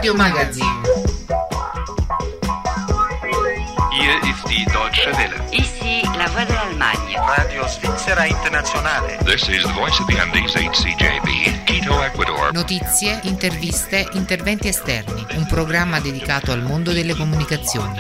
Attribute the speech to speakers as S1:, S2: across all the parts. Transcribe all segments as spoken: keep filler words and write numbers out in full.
S1: Radio Magazine.
S2: Hier ist die Deutsche Welle.
S3: Ici la voix de l'Allemagne.
S4: Radio Svizzera Internazionale.
S2: This is the voice of the Andes H C J B, Quito, Ecuador.
S1: Notizie, interviste, interventi esterni. Un programma dedicato al mondo delle comunicazioni.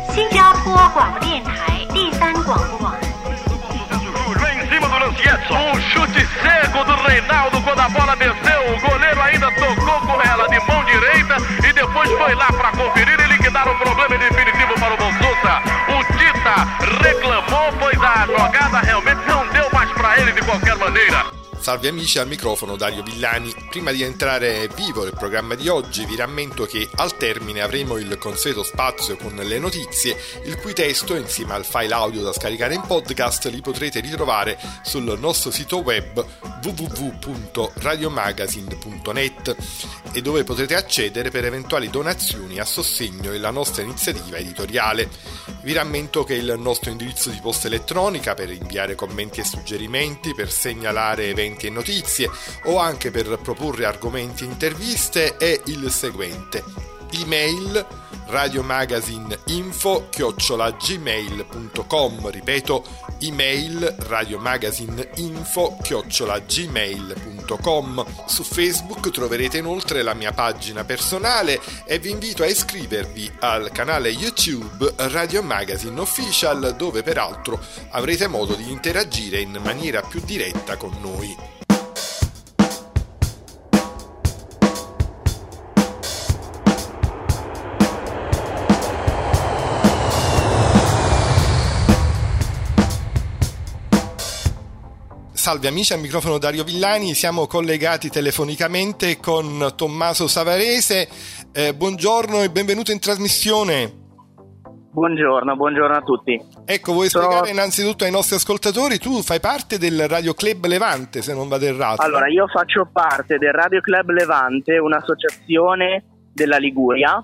S5: Vem em cima do Lancietto. Um chute cego do Reinaldo quando a bola desceu. O goleiro ainda tocou com ela de mão direita e depois foi lá para conferir e liquidar o problema definitivo para o Bonsusa. O Tita reclamou, pois a jogada realmente não deu mais para ele de qualquer maneira.
S6: Salve amici, al microfono Dario Villani. Prima di entrare vivo nel programma di oggi vi rammento che al termine avremo il consueto spazio con le notizie, il cui testo insieme al file audio da scaricare in podcast li potrete ritrovare sul nostro sito web w w w punto radiomagazine punto net e dove potrete accedere per eventuali donazioni a sostegno della nostra iniziativa editoriale. Vi rammento che il nostro indirizzo di posta elettronica per inviare commenti e suggerimenti, per segnalare eventi e notizie o anche per proporre argomenti e interviste è il seguente: email radiomagazineinfo chiocciola gmail punto com. Ripeto, email radiomagazineinfo chiocciola gmail punto com. Su Facebook troverete inoltre la mia pagina personale e vi invito a iscrivervi al canale YouTube Radio Magazine Official, dove peraltro avrete modo di interagire in maniera più diretta con noi. Salve amici, al microfono Dario Villani, siamo collegati telefonicamente con Tommaso Savarese. Eh, buongiorno e benvenuto in trasmissione.
S7: Buongiorno, buongiorno a tutti.
S6: Ecco, vuoi
S7: Sono...
S6: spiegare innanzitutto ai nostri ascoltatori, tu fai parte del Radio Club Levante, se non vado errato.
S7: Allora, io faccio parte del Radio Club Levante, un'associazione della Liguria,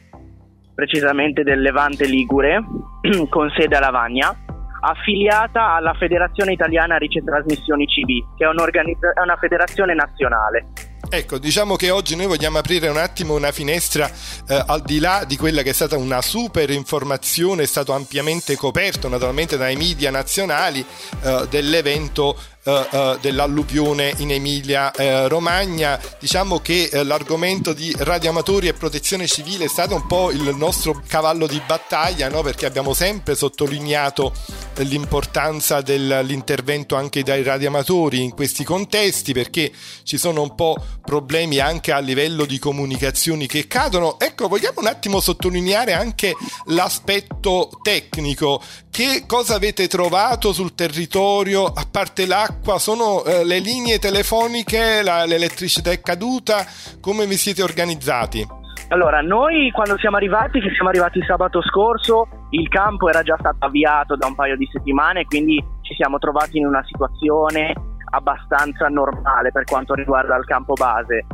S7: precisamente del Levante Ligure, con sede a Lavagna, affiliata alla Federazione Italiana Ricetrasmissioni C V, che è, un'organizza- è una federazione nazionale.
S6: Ecco, diciamo che oggi noi vogliamo aprire un attimo una finestra eh, al di là di quella che è stata una super informazione, è stato ampiamente coperto naturalmente dai media nazionali eh, dell'evento eh, eh, dell'alluvione in Emilia eh, Romagna. Diciamo che eh, l'argomento di radioamatori e protezione civile è stato un po' il nostro cavallo di battaglia, no? Perché abbiamo sempre sottolineato l'importanza dell'intervento anche dai radioamatori in questi contesti, perché ci sono un po' problemi anche a livello di comunicazioni che cadono. Ecco, vogliamo un attimo sottolineare anche l'aspetto tecnico. Che cosa avete trovato sul territorio? A parte l'acqua, sono eh, le linee telefoniche, la, l'elettricità è caduta? Come vi siete organizzati?
S7: Allora, noi quando siamo arrivati, che siamo arrivati sabato scorso, il campo era già stato avviato da un paio di settimane, quindi ci siamo trovati in una situazione abbastanza normale per quanto riguarda il campo base,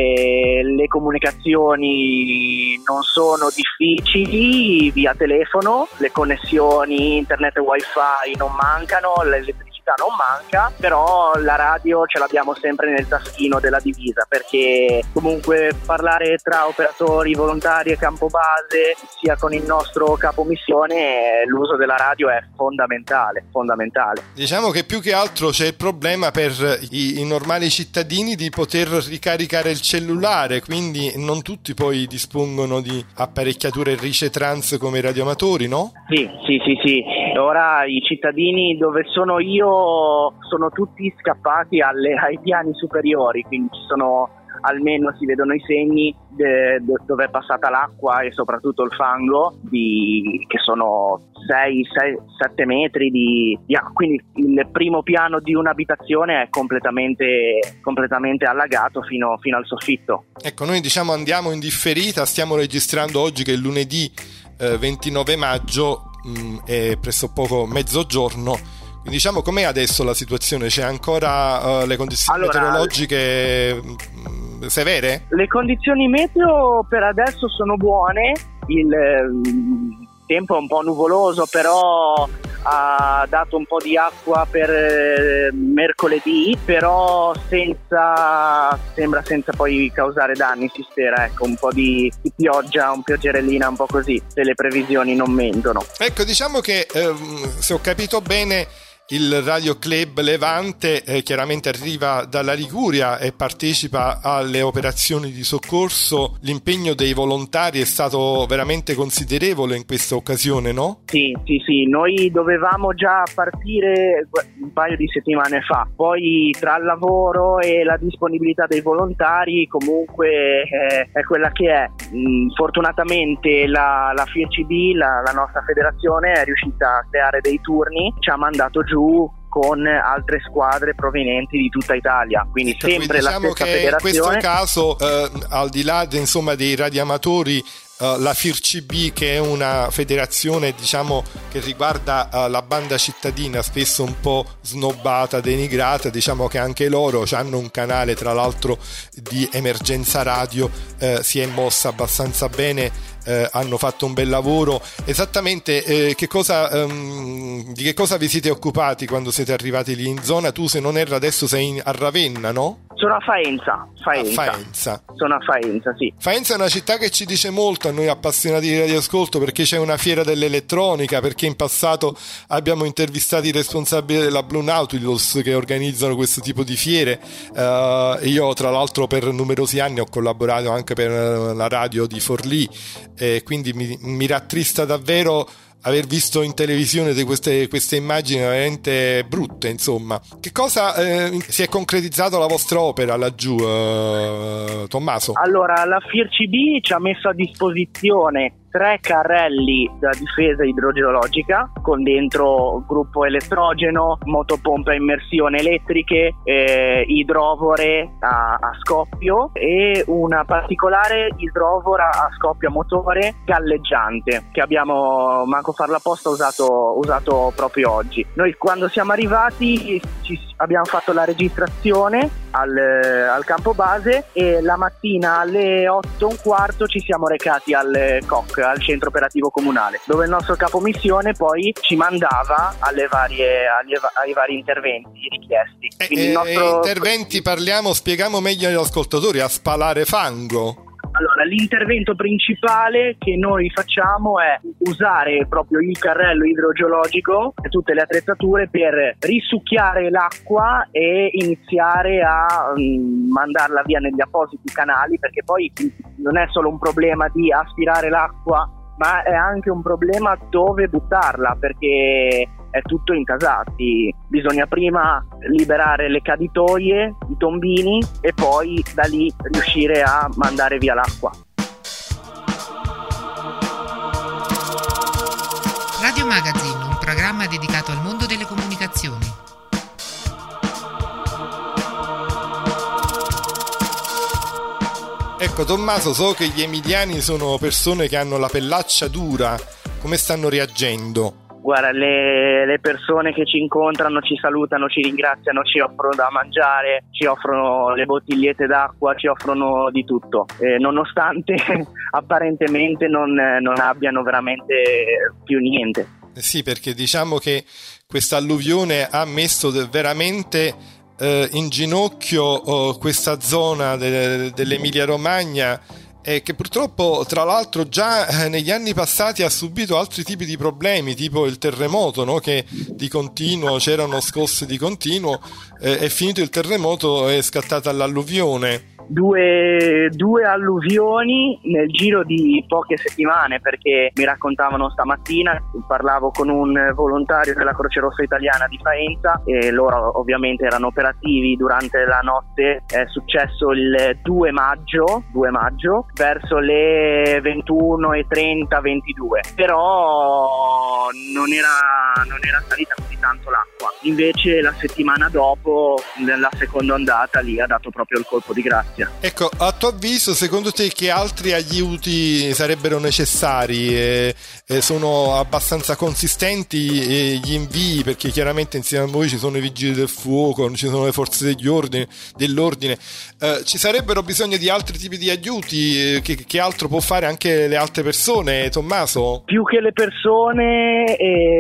S7: e le comunicazioni non sono difficili via telefono, le connessioni internet e wifi non mancano, l'elettricità non manca, però la radio ce l'abbiamo sempre nel taschino della divisa, perché comunque parlare tra operatori, volontari e campo base, sia con il nostro capo missione, l'uso della radio è fondamentale, fondamentale.
S6: Diciamo che più che altro c'è il problema per i, i normali cittadini di poter ricaricare il cellulare, quindi non tutti poi dispongono di apparecchiature ricetrans come i radioamatori, no?
S7: Sì, sì, sì, sì. Ora i cittadini dove sono io sono tutti scappati alle, ai piani superiori, quindi ci sono, almeno si vedono i segni de, de, dove è passata l'acqua e soprattutto il fango, di, che sono sei sette metri di, di acqua, quindi il primo piano di un'abitazione è completamente, completamente allagato fino, fino al soffitto.
S6: Ecco, noi diciamo andiamo in differita, stiamo registrando oggi che è lunedì eh, ventinove maggio, mh, è pressopoco mezzogiorno. Diciamo, com'è adesso la situazione? C'è ancora uh, le condizioni allora, meteorologiche mh, severe?
S7: Le condizioni meteo per adesso sono buone, il, il tempo è un po' nuvoloso, però ha dato un po' di acqua per eh, mercoledì, però senza sembra senza poi causare danni, si spera, ecco, un po' di, di pioggia, un pioggerellina, un po' così, se le previsioni non mentono.
S6: Ecco, diciamo che ehm, se ho capito bene, il Radio Club Levante eh, chiaramente arriva dalla Liguria e partecipa alle operazioni di soccorso. L'impegno dei volontari è stato veramente considerevole in questa occasione, no?
S7: Sì, sì, sì, noi dovevamo già partire un paio di settimane fa, poi tra il lavoro e la disponibilità dei volontari comunque eh, è quella che è. Mm, fortunatamente la, la F I R C B, la, la nostra federazione, è riuscita a creare dei turni, ci ha mandato giù con altre squadre provenienti di tutta Italia, quindi
S6: ecco,
S7: sempre
S6: diciamo
S7: la stessa
S6: che
S7: federazione.
S6: In questo caso eh, al di là de, insomma dei radioamatori, Uh, la F I R C B, che è una federazione diciamo che riguarda uh, la banda cittadina, spesso un po' snobbata, denigrata, diciamo che anche loro hanno un canale tra l'altro di emergenza radio, uh, si è mossa abbastanza bene, uh, hanno fatto un bel lavoro. Esattamente uh, che cosa, um, di che cosa vi siete occupati quando siete arrivati lì in zona? Tu, se non erro, adesso sei in, a Ravenna, no?
S7: Sono a Faenza, Faenza.
S6: A Faenza.
S7: Sono a Faenza, sì.
S6: Faenza è una città che ci dice molto a noi appassionati di radioascolto, perché c'è una fiera dell'elettronica, perché in passato abbiamo intervistato i responsabili della Blue Nautilus che organizzano questo tipo di fiere. Uh, io tra l'altro per numerosi anni ho collaborato anche per la radio di Forlì, e quindi mi, mi rattrista davvero aver visto in televisione di queste, queste immagini veramente brutte, insomma. Che cosa eh, si è concretizzato la vostra opera laggiù, eh, Tommaso?
S7: Allora, la F I R C B ci ha messo a disposizione tre carrelli da difesa idrogeologica con dentro gruppo elettrogeno, motopompe a immersione elettriche, eh, idrovore a, a scoppio e una particolare idrovora a scoppio a motore galleggiante che abbiamo, manco farla apposta, usato, usato proprio oggi. Noi quando siamo arrivati ci, abbiamo fatto la registrazione al, al campo base e la mattina alle otto e un quarto ci siamo recati al C O C, al centro operativo comunale, dove il nostro capomissione poi ci mandava alle varie, alle, ai vari interventi richiesti.
S6: E,
S7: il nostro...
S6: interventi, parliamo, spieghiamo meglio agli ascoltatori, a spalare fango.
S7: Allora, l'intervento principale che noi facciamo è usare proprio il carrello idrogeologico e tutte le attrezzature per risucchiare l'acqua e iniziare a um, mandarla via negli appositi canali, perché poi non è solo un problema di aspirare l'acqua, ma è anche un problema dove buttarla, perché è tutto incasati. Bisogna prima liberare le caditoie, i tombini, e poi da lì riuscire a mandare via l'acqua.
S1: Radio Magazine, un programma dedicato al mondo delle comunicazioni.
S6: Ecco Tommaso, so che gli emiliani sono persone che hanno la pellaccia dura, come stanno reagendo?
S7: Guarda, le, le persone che ci incontrano ci salutano, ci ringraziano, ci offrono da mangiare, ci offrono le bottigliette d'acqua, ci offrono di tutto, eh, nonostante apparentemente non, non abbiano veramente più niente.
S6: Eh sì, perché diciamo che questa alluvione ha messo veramente eh, in ginocchio oh, questa zona de- dell'Emilia Romagna, e che purtroppo tra l'altro già eh, negli anni passati ha subito altri tipi di problemi, tipo il terremoto, no? Che di continuo c'erano scosse di continuo, eh, è finito il terremoto, è scattata l'alluvione.
S7: Due, due alluvioni nel giro di poche settimane, perché mi raccontavano stamattina, parlavo con un volontario della Croce Rossa Italiana di Faenza e loro ovviamente erano operativi durante la notte. È successo il due maggio, due maggio verso le ventuno e trenta ventidue, però non era, non era salita così tanto l'acqua. Invece la settimana dopo, nella seconda ondata, lì ha dato proprio il colpo di grazia. notizia.
S6: Ecco, a tuo avviso, secondo te che altri aiuti sarebbero necessari? Eh, eh, sono abbastanza consistenti eh, gli invii? Perché chiaramente insieme a voi ci sono i vigili del fuoco, ci sono le forze degli ordini, dell'ordine. Eh, ci sarebbero bisogno di altri tipi di aiuti? Eh, che, che altro può fare anche le altre persone, Tommaso?
S7: Più che le persone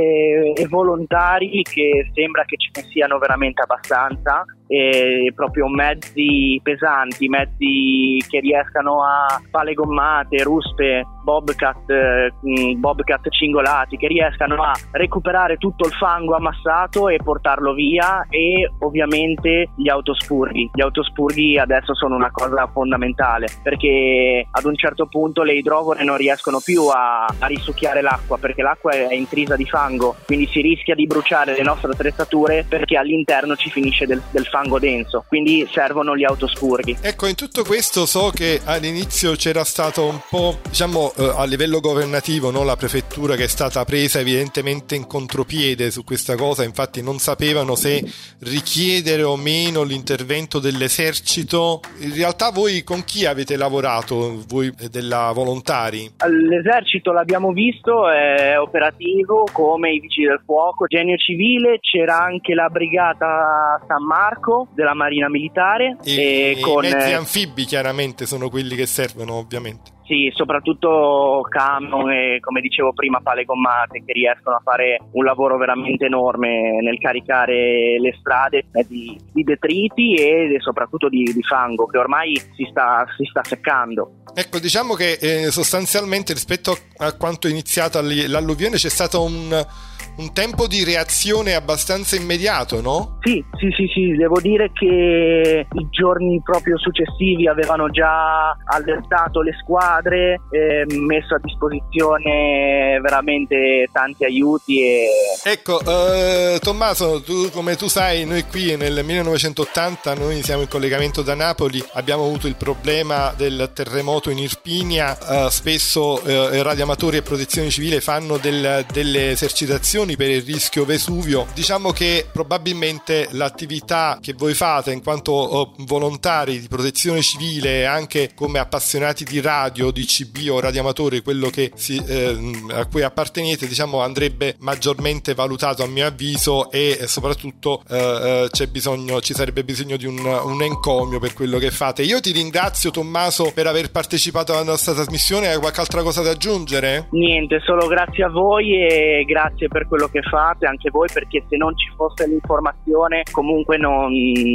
S7: e, e volontari, che sembra che ce ne siano veramente abbastanza, e proprio mezzi pesanti, mezzi che riescano a pale gommate, ruspe, bobcat, eh, bobcat cingolati, che riescano a recuperare tutto il fango ammassato e portarlo via, e ovviamente gli autospurghi. Gli autospurghi adesso sono una cosa fondamentale, perché ad un certo punto le idrovore non riescono più a, a risucchiare l'acqua, perché l'acqua è intrisa di fango, quindi si rischia di bruciare le nostre attrezzature perché all'interno ci finisce del, del fango denso, quindi servono gli autospurghi.
S6: Ecco, in tutto questo so che all'inizio c'era stato un po', diciamo, eh, a livello governativo, no? La prefettura che è stata presa evidentemente in contropiede su questa cosa, infatti non sapevano se richiedere o meno l'intervento dell'esercito. In realtà voi con chi avete lavorato, voi della volontari?
S7: L'esercito l'abbiamo visto, è operativo come i vigili del fuoco, genio civile, c'era anche la brigata San Marco della Marina Militare,
S6: e,
S7: e con
S6: i mezzi anfibi chiaramente sono quelli che servono, ovviamente.
S7: Sì, soprattutto camion e, come dicevo prima, pale gommate, che riescono a fare un lavoro veramente enorme nel caricare le strade di, di detriti e soprattutto di, di fango, che ormai si sta, si sta seccando.
S6: Ecco, diciamo che eh, sostanzialmente rispetto a quanto è iniziata l'alluvione c'è stato un un tempo di reazione abbastanza immediato, no?
S7: Sì, sì, sì, sì, devo dire che i giorni proprio successivi avevano già allertato le squadre, eh, messo a disposizione veramente tanti aiuti e...
S6: Ecco, eh, Tommaso, tu, come tu sai, noi qui nel millenovecentottanta, noi siamo in collegamento da Napoli, abbiamo avuto il problema del terremoto in Irpinia, eh, spesso eh, radioamatori e protezione civile fanno del, delle esercitazioni per il rischio Vesuvio. Diciamo che probabilmente l'attività che voi fate in quanto oh, volontari di protezione civile, anche come appassionati di radio, di C B o radioamatori, quello che si, eh, a cui appartenete, diciamo, andrebbe maggiormente valutato a mio avviso, e soprattutto eh, c'è bisogno, ci sarebbe bisogno di un, un encomio per quello che fate. Io ti ringrazio, Tommaso, per aver partecipato alla nostra trasmissione. Hai qualche altra cosa da aggiungere?
S7: Niente, solo grazie a voi e grazie per quello che fate, anche voi, perché se non ci fosse l'informazione comunque non,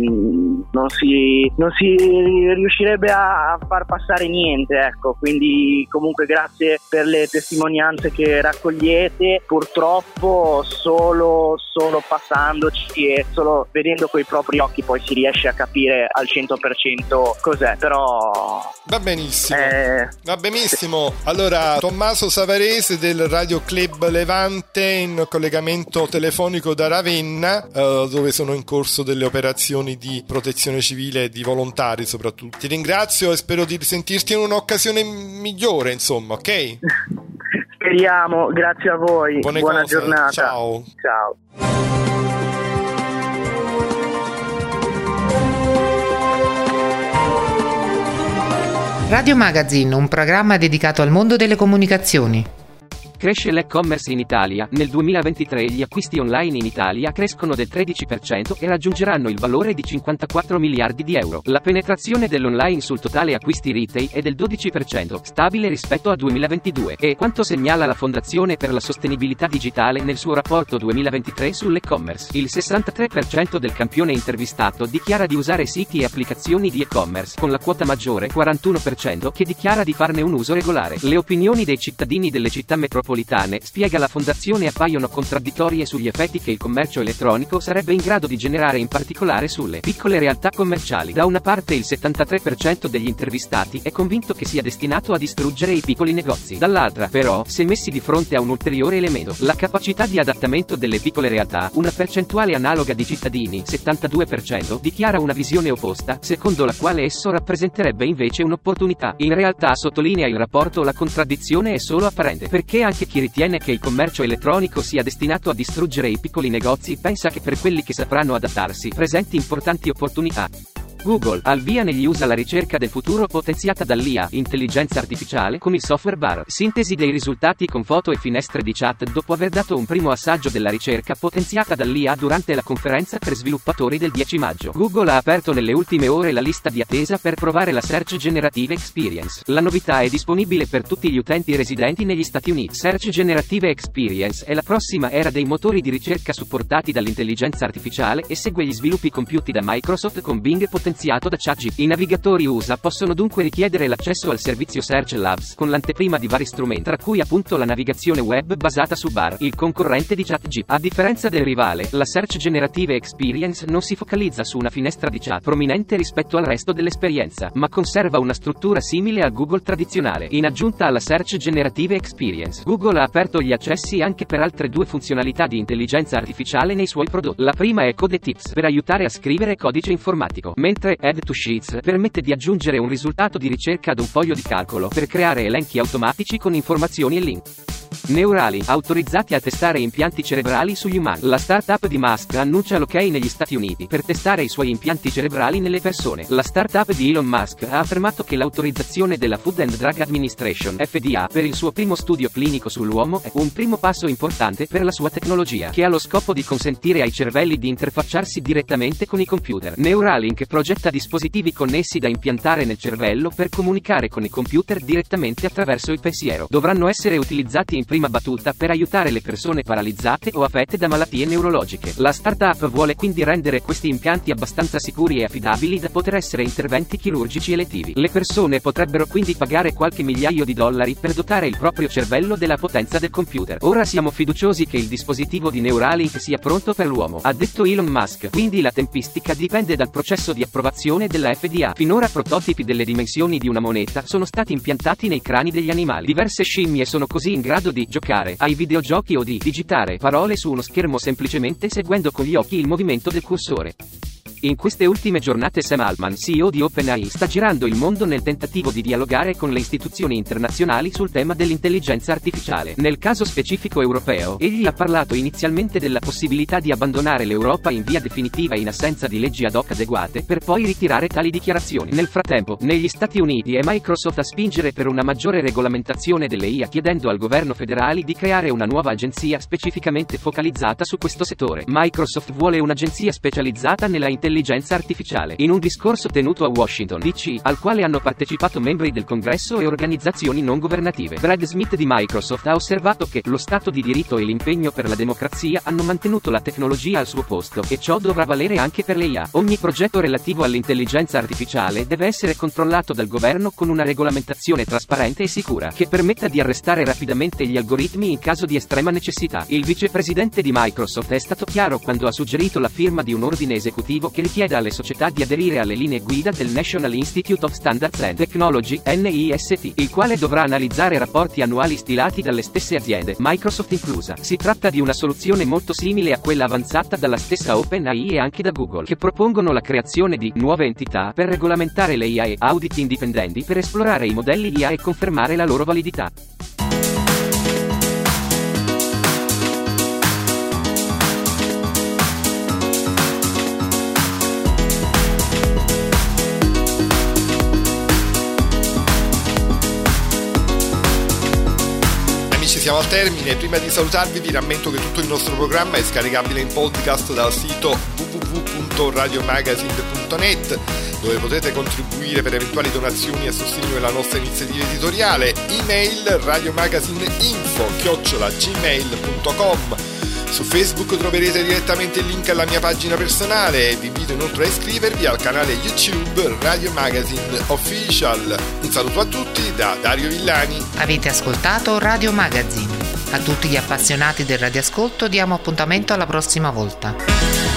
S7: non, si, non si riuscirebbe a far passare niente, ecco. Quindi comunque grazie per le testimonianze che raccogliete. Purtroppo solo, solo passandoci e solo vedendo coi propri occhi poi si riesce a capire al cento per cento cos'è, però
S6: va benissimo,
S7: eh...
S6: va benissimo. Allora, Tommaso Savarese del Radio Club Levante in collegamento telefonico da Ravenna, eh, dove sono in corso delle operazioni di protezione civile e di volontari soprattutto. Ti ringrazio e spero di risentirti in un'occasione migliore, insomma, ok?
S7: Speriamo, grazie a voi.
S6: Buone
S7: buona
S6: cose.
S7: Giornata.
S6: Ciao.
S7: Ciao.
S1: Radio Magazine, un programma dedicato al mondo delle comunicazioni.
S8: Cresce l'e-commerce in Italia. Nel duemilaventitré gli acquisti online in Italia crescono del tredici per cento e raggiungeranno il valore di cinquantaquattro miliardi di euro. La penetrazione dell'online sul totale acquisti retail è del dodici per cento, stabile rispetto a duemilaventidue. E quanto segnala la Fondazione per la Sostenibilità Digitale nel suo rapporto duemilaventitré sull'e-commerce, il sessantatré per cento del campione intervistato dichiara di usare siti e applicazioni di e-commerce, con la quota maggiore, quarantuno per cento, che dichiara di farne un uso regolare. Le opinioni dei cittadini delle città metropolitane, spiega la Fondazione, appaiono contraddittorie sugli effetti che il commercio elettronico sarebbe in grado di generare, in particolare sulle piccole realtà commerciali. Da una parte il settantatré per cento degli intervistati è convinto che sia destinato a distruggere i piccoli negozi. Dall'altra, però, se messi di fronte a un ulteriore elemento, la capacità di adattamento delle piccole realtà, una percentuale analoga di cittadini, settantadue per cento, dichiara una visione opposta, secondo la quale esso rappresenterebbe invece un'opportunità. In realtà, sottolinea il rapporto, la contraddizione è solo apparente, perché anche chi ritiene che il commercio elettronico sia destinato a distruggere i piccoli negozi pensa che per quelli che sapranno adattarsi presenti importanti opportunità. Google, al via negli U S A la ricerca del futuro potenziata dall'I A, intelligenza artificiale, con il software Bar. Sintesi dei risultati con foto e finestre di chat dopo aver dato un primo assaggio della ricerca potenziata dall'I A durante la conferenza per sviluppatori del dieci maggio. Google ha aperto nelle ultime ore la lista di attesa per provare la Search Generative Experience. La novità è disponibile per tutti gli utenti residenti negli Stati Uniti. Search Generative Experience è la prossima era dei motori di ricerca supportati dall'intelligenza artificiale e segue gli sviluppi compiuti da Microsoft con Bing potenziato da ChatGPT. I navigatori U S A possono dunque richiedere l'accesso al servizio Search Labs con l'anteprima di vari strumenti, tra cui appunto la navigazione web basata su Bar, il concorrente di ChatGPT. A differenza del rivale, la Search Generative Experience non si focalizza su una finestra di chat prominente rispetto al resto dell'esperienza, ma conserva una struttura simile al Google tradizionale. In aggiunta alla Search Generative Experience, Google ha aperto gli accessi anche per altre due funzionalità di intelligenza artificiale nei suoi prodotti. La prima è Code Tips, per aiutare a scrivere codice informatico, mentre Add to Sheets permette di aggiungere un risultato di ricerca ad un foglio di calcolo per creare elenchi automatici con informazioni e link. Neurali, autorizzati a testare impianti cerebrali sugli umani. La startup di Musk annuncia l'ok negli Stati Uniti per testare i suoi impianti cerebrali nelle persone. La startup di Elon Musk ha affermato che l'autorizzazione della Food and Drug Administration (F D A) per il suo primo studio clinico sull'uomo è un primo passo importante per la sua tecnologia, che ha lo scopo di consentire ai cervelli di interfacciarsi direttamente con i computer. Neuralink progetta dispositivi connessi da impiantare nel cervello per comunicare con i computer direttamente attraverso il pensiero. Dovranno essere utilizzati in prima battuta per aiutare le persone paralizzate o affette da malattie neurologiche. La startup vuole quindi rendere questi impianti abbastanza sicuri e affidabili da poter essere interventi chirurgici elettivi. Le persone potrebbero quindi pagare qualche migliaio di dollari per dotare il proprio cervello della potenza del computer. Ora siamo fiduciosi che il dispositivo di Neuralink sia pronto per l'uomo, ha detto Elon Musk, quindi la tempistica dipende dal processo di approvazione della F D A. Finora prototipi delle dimensioni di una moneta sono stati impiantati nei crani degli animali. Diverse scimmie sono così in grado di giocare ai videogiochi o di digitare parole su uno schermo semplicemente seguendo con gli occhi il movimento del cursore. In queste ultime giornate Sam Altman, C E O di OpenAI, sta girando il mondo nel tentativo di dialogare con le istituzioni internazionali sul tema dell'intelligenza artificiale. Nel caso specifico europeo, egli ha parlato inizialmente della possibilità di abbandonare l'Europa in via definitiva in assenza di leggi ad hoc adeguate, per poi ritirare tali dichiarazioni. Nel frattempo, negli Stati Uniti è Microsoft a spingere per una maggiore regolamentazione delle I A, chiedendo al governo federale di creare una nuova agenzia specificamente focalizzata su questo settore. Microsoft vuole un'agenzia specializzata nella intelligenza intelligenza artificiale. In un discorso tenuto a Washington D C, al quale hanno partecipato membri del Congresso e organizzazioni non governative, Brad Smith di Microsoft ha osservato che lo Stato di diritto e l'impegno per la democrazia hanno mantenuto la tecnologia al suo posto, e ciò dovrà valere anche per le I A. Ogni progetto relativo all'intelligenza artificiale deve essere controllato dal governo con una regolamentazione trasparente e sicura, che permetta di arrestare rapidamente gli algoritmi in caso di estrema necessità. Il vicepresidente di Microsoft è stato chiaro quando ha suggerito la firma di un ordine esecutivo che richieda alle società di aderire alle linee guida del National Institute of Standards and Technology, N I S T, il quale dovrà analizzare rapporti annuali stilati dalle stesse aziende, Microsoft inclusa. Si tratta di una soluzione molto simile a quella avanzata dalla stessa OpenAI e anche da Google, che propongono la creazione di nuove entità per regolamentare le I A e audit indipendenti per esplorare i modelli I A e confermare la loro validità.
S6: Siamo al termine. Prima di salutarvi vi rammento che tutto il nostro programma è scaricabile in podcast dal sito w w w punto radio magazine punto net, dove potete contribuire per eventuali donazioni a sostegno della nostra iniziativa editoriale. Email radiomagazineinfo chiocciola gmail punto com. Su Facebook troverete direttamente il link alla mia pagina personale e vi invito inoltre a iscrivervi al canale YouTube Radio Magazine Official. Un saluto a tutti da Dario Villani.
S1: Avete ascoltato Radio Magazine. A tutti gli appassionati del radioascolto diamo appuntamento alla prossima volta.